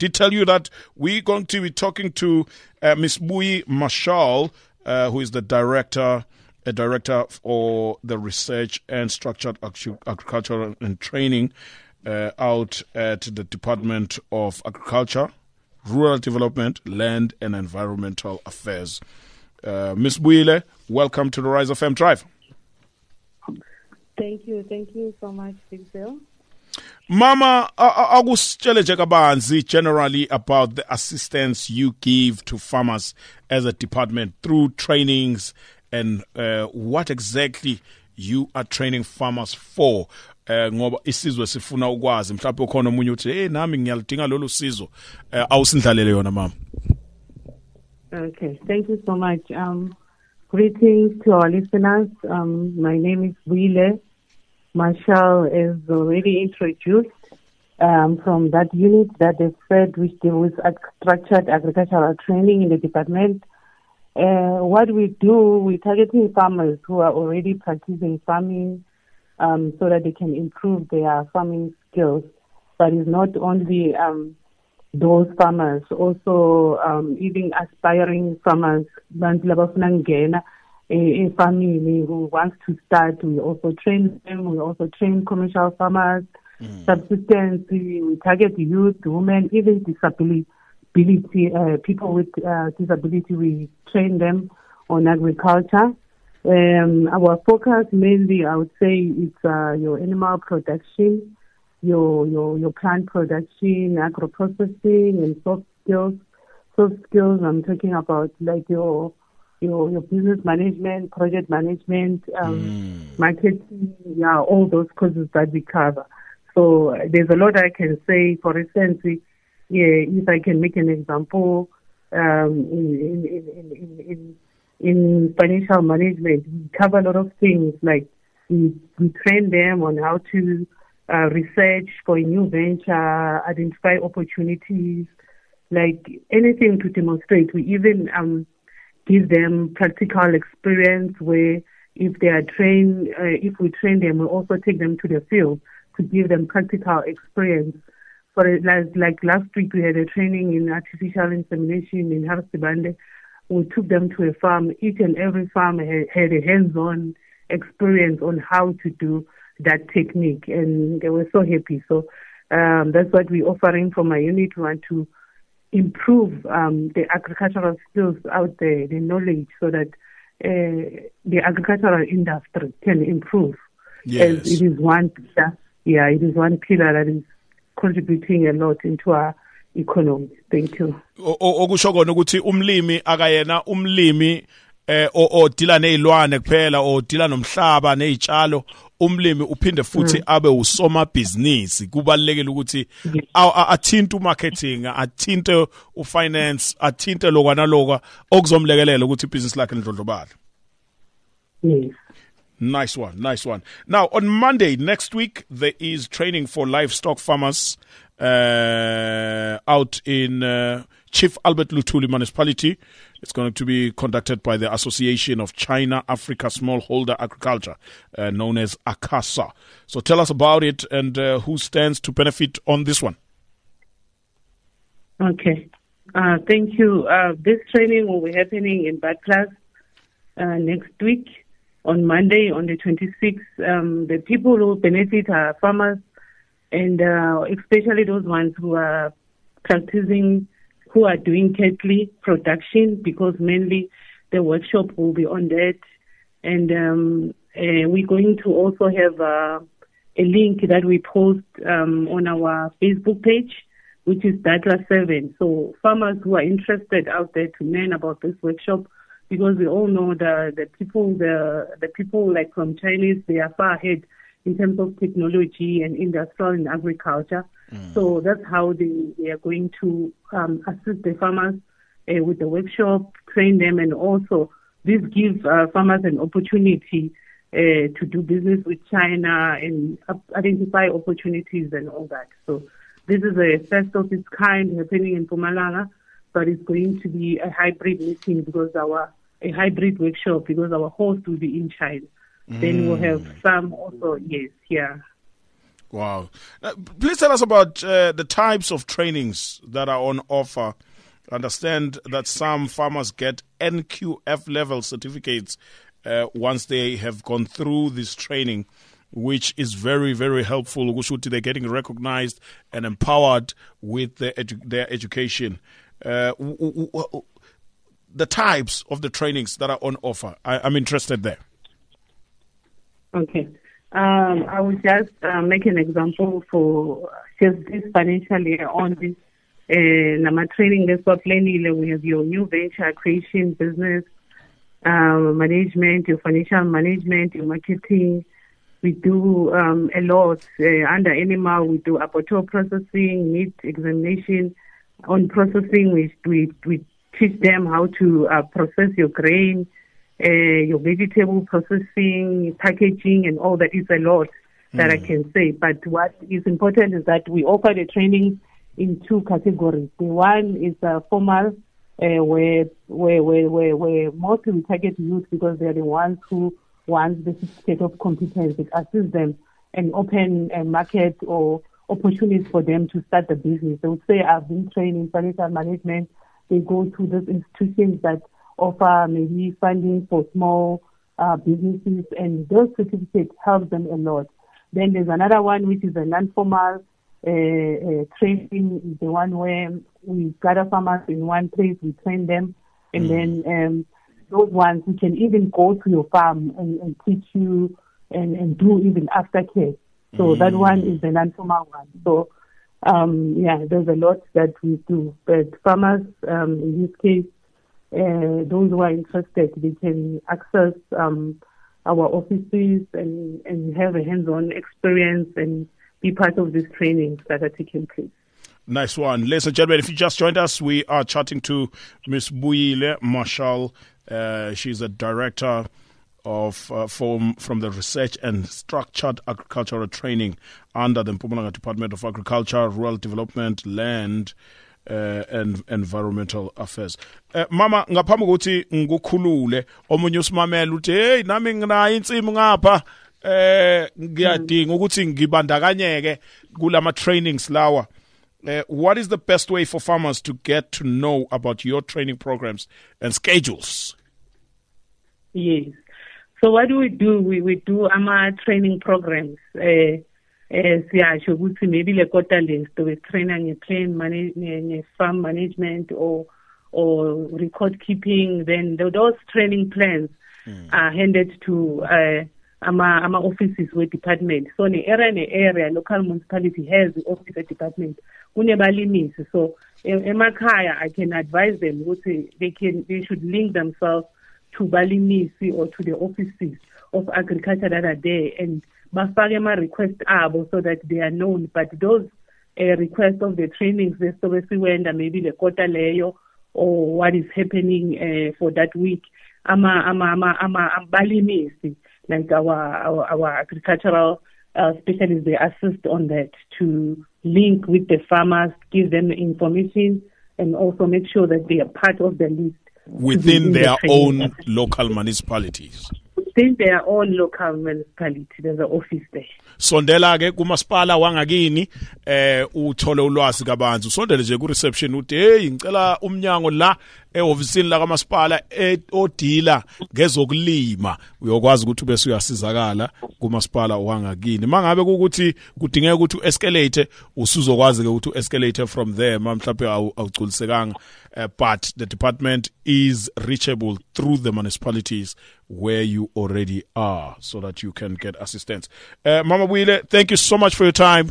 did tell you that we're going to be talking to Ms. Bui Marshall, who is the director for the research and structured agriculture and training out at the Department of Agriculture, Rural Development, Land and Environmental Affairs. Ms. Buile, welcome to the Rise FM Drive. Thank you so much, Big Bill. Mama, akusitshele nje kabanzi generally about the assistance you give to farmers as a department through trainings and what exactly you are training farmers for. Ngoba isizwe sifuna ukwazi mhlawumbe khona umunye uthi nami ngiyalidinga lolu sizo awusindlalele yona mama. Okay, thank you so much. Greetings to our listeners. My name is Buile Marshall, is already introduced from that unit that is said which deals with structured agricultural training in the department. What we do, we're targeting farmers who are already practicing farming so that they can improve their farming skills. But it's not only those farmers, also even aspiring farmers, a family who wants to start, we also train them. We also train commercial farmers, subsistence. We target youth, women, even disability. People with disability, we train them on agriculture. Our focus mainly, I would say, is your animal production, your plant production, agro processing, and soft skills. Soft skills, I'm talking about like your business management, project management, marketing, all those courses that we cover. So there's a lot I can say. For instance, if I can make an example, in financial management, we cover a lot of things. Like we train them on how to research for a new venture, identify opportunities, like anything to demonstrate. We even give them practical experience where if they are trained, if we train them, we also take them to the field to give them practical experience. For like last week, we had a training in artificial insemination in Harrisbande. We took them to a farm. Each and every farm had a hands-on experience on how to do that technique, and they were so happy. So that's what we're offering from my unit. We want to improve the agricultural skills out there, the knowledge, so that the agricultural industry can improve. Yes. As it is one pillar. Yeah, it is one pillar that is contributing a lot into our economy. Thank you. Okusho kona ukuthi umlimi akayena umlimi odila nezilwane kuphela odila nomhlaba nezitshalo, umlimi uphinde futhi abe usomabhizinisi. Kubalekile ukuthi athinte umarketing, athinte ufinance, athinte lokwana lokwa okuzomlekelela ukuthi ibhizinisi lakhe lidlondlobale. Yes. Nice one. Now, on Monday next week, there is training for livestock farmers out in Chief Albert Luthuli Municipality. It's going to be conducted by the Association of China Africa Smallholder Agriculture, known as ACASA. So tell us about it and who stands to benefit on this one. Okay. Thank you. This training will be happening in Batclass next week. On Monday, on the 26th, the people who benefit are farmers, and especially those ones who are practicing, who are doing cattle production, because mainly the workshop will be on that. And we're going to also have a link that we post on our Facebook page, which is Data 7. So farmers who are interested out there to learn about this workshop, because we all know the people like from Chinese, they are far ahead in terms of technology and industrial and agriculture. So that's how they are going to assist the farmers with the workshop, train them, and also this gives farmers an opportunity to do business with China and identify opportunities and all that. So this is a first of its kind happening in Mpumalanga, but it's going to be a hybrid meeting a hybrid workshop because our host will be in China. Then we'll have some also, yes, yeah. Wow. Please tell us about the types of trainings that are on offer. I understand that some farmers get NQF level certificates once they have gone through this training, which is very, very helpful. They're getting recognized and empowered with their education. The types of the trainings that are on offer, I'm interested there. Okay. I will just make an example for just this financial year on this Nama training. We have your new venture creation, business management, your financial management, your marketing. We do a lot under animal. We do abattoir processing, meat examination. On processing, we teach them how to process your grain, your vegetable processing, packaging, and all that. Is a lot that I can say. But what is important is that we offer the training in two categories. The one is formal, where mostly we target youth because they are the ones who want the certificate of competence. It assists them and open a market or opportunities for them to start the business. They would say, I've been trained in financial management. They go to those institutions that offer maybe funding for small businesses, and those certificates help them a lot. Then there's another one which is a non-formal training, the one where we gather farmers in one place, we train them, and then those ones we can even go to your farm and teach you and do even aftercare. So that one is the non-formal one. So there's a lot that we do. But farmers, in this case, those who are interested, they can access our offices and have a hands-on experience and be part of these trainings that are taking place. Nice one. Ladies and gentlemen, if you just joined us, we are chatting to Ms. Mbuyile Marshall. She's a director of from the Research and Structured Agricultural Training under the Mpumalanga Department of Agriculture, Rural Development, Land and Environmental Affairs. Mama, ngaphambi kokuthi ngikukhulule omunye usimamela uthi hey nami nginayo insimi ngapha ngiyadinga ukuthi ngibandakanyeke kulama trainings lawa. What is the best way for farmers to get to know about your training programs and schedules? Yes. So what do? We do our training programs. Maybe le quota list with training farm management or record keeping. Then those training plans are handed to our offices with department. So in the area, local municipality has the office at department. So Emakaya, I can advise them they should link themselves to Balimisi or to the offices of agriculture that are there and Bafagema request abo so that they are known. But those requests of the trainings, they when maybe the quota layer or what is happening for that week. Balimisi, like our agricultural specialists, they assist on that to link with the farmers, give them information, and also make sure that they are part of the list. Within their own local municipalities. Within their own local municipality, there's an office there. Sondela ke kumasipala wangakini uthole ulwazi kabanzi usondele nje ku reception uthi hey ngicela umnyango la ehofisini la kamasipala odila ngezokulima uyokwazi ukuthi bese uyasizakala kumasipala wangakini mangabe ukuthi kudingeka ukuthi uescalate usuzokwazi ke ukuthi uescalate from there mhlawumbe awuculisekanga but the department is reachable through the municipalities where you already are so that you can get assistance. Mama Mbuyile, thank you so much for your time.